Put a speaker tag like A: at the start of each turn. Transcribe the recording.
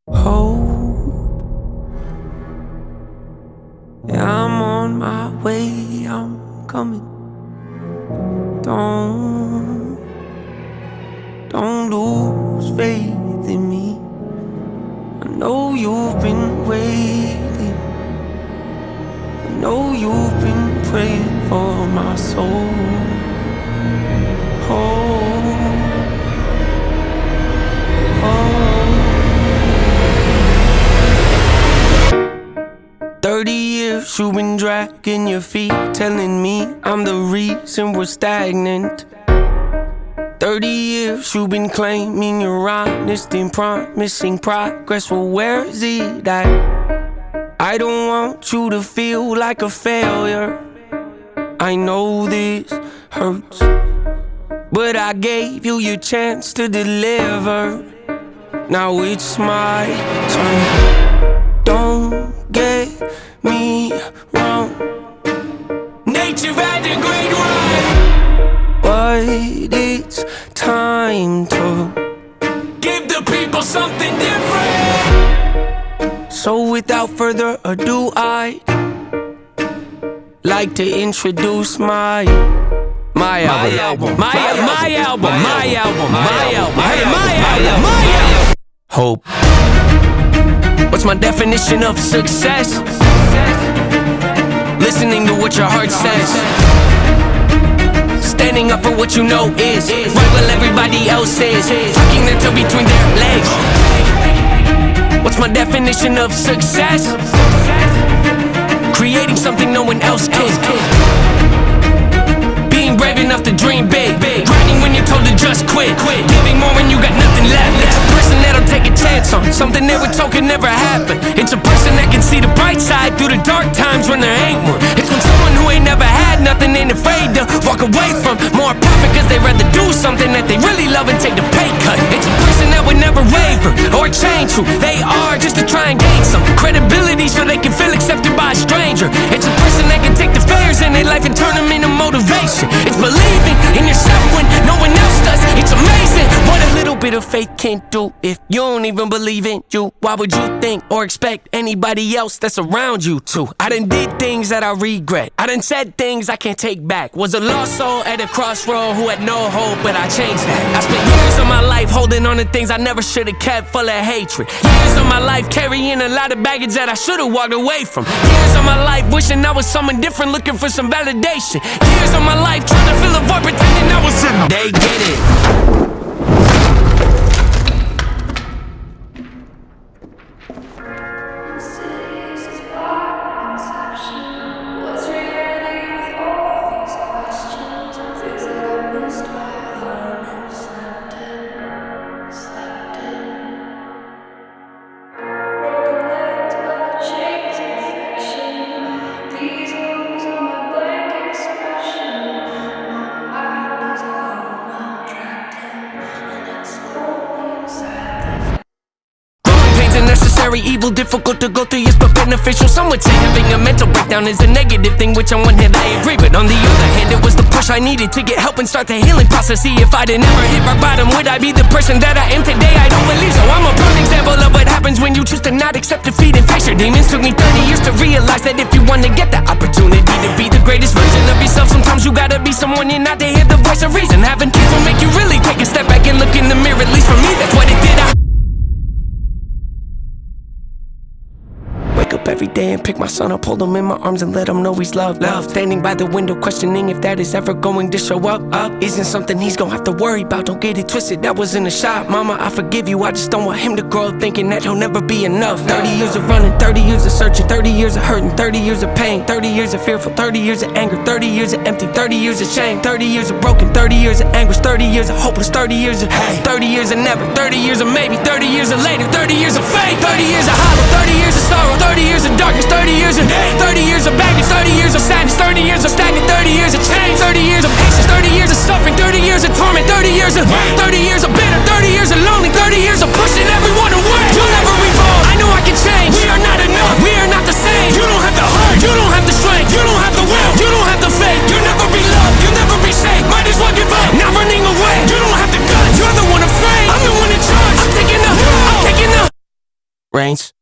A: Hope, yeah, I'm on my way, I'm coming. Don't lose faith in me. I know you've been waiting. I know you've been praying for my soul. Hope, hope. 30 years you've been dragging your feet, telling me I'm the reason we're stagnant. 30 years you've been claiming you're honest and promising progress. Well, where is it at? I don't want you to feel like a failure. I know this hurts, but I gave you your chance to deliver. Now it's my turn. Don't get me wrong, nature had a great run, but it's time to give the people something different. So without further ado, I'd like to introduce my album. Hope. What's my definition of success? Listening to what your heart says, standing up for what you know is right while everybody else is tucking their tail between their legs. What's my definition of success? Creating something no one else can. Being brave enough to dream big, grinding when you're told to just quit, giving more when you got nothing left. It's a person that'll take a chance on something they were told could never happen. It's a person that can see the bright side through the dark times when there ain't one. It's when someone who ain't never had nothing ain't afraid to walk away from more profit, cause they rather do something that they really love and take the pay cut. It's a person that would never waver or change who they are just to try and gain some credibility so they can feel accepted by a stranger. It's a person that can take the failures in their life and turn them into motivation. It's believing in yourself when no one else does. It's amazing what a little bit of faith can do. If you don't even believe in you, why would you think or expect anybody else that's around you to? I done did things that I regret. I done said things I can't take back. Was a lost soul at a crossroad who had no hope, but I changed that. I spent years of my life holding on to things I never should have kept, full of hatred. Years of my life carrying a lot of baggage that I should have walked away from. Years of my life wishing I was someone different, looking for some validation. Years of my life trying to fill a void, pretending I was in them. They get it. Necessary evil, difficult to go through, yes, but beneficial. Some would say having a mental breakdown is a negative thing, which on one hand I agree, but on the other hand it was the push I needed to get help and start the healing process. See, if I didn't ever hit rock bottom, would I be the person that I am today? I don't believe so. I'm a prime example of what happens when you choose to not accept defeat and face your demons. Took me 30 years to realize that if you want to get the opportunity to be the greatest version of yourself, sometimes you gotta be someone you're not to hear the voice of reason. Having kids will make you really take a step back and look in the mirror. At least for me, that's what it did. Wake up every day and pick my son up, hold him in my arms and let him know he's loved. Standing by the window questioning if that is ever going to show up. Isn't something he's gonna have to worry about, don't get it twisted, that wasn't a shot. Mama, I forgive you, I just don't want him to grow up thinking that he'll never be enough. 30 years of running, 30 years of searching, 30 years of hurting, 30 years of pain, 30 years of fearful, 30 years of anger, 30 years of empty, 30 years of shame, 30 years of broken, 30 years of anguish, 30 years of hopeless, 30 years of hey, 30 years of never, 30 years of maybe, 30 years of later, 30 years of faith, 30 years of hollow, 30 years of sorrow, 30 years of darkness, 30 years of 30 years of baggage, 30 years of sadness, 30 years of stagnant, 30 years of change, 30 years of patience, 30 years of suffering, 30 years of torment, 30 years of 30 years of bitter, 30 years of lonely, 30 years of pushing everyone away. You'll never evolve. I know I can change. We are not enough. We are not the same. You don't have the heart. You don't have the strength. You don't have the will. You don't have the faith. You'll never be loved. You'll never be safe. Might as well give up. Not running away. You don't have the guts. You're the one afraid. I'm the one in charge. I'm taking the Reigns.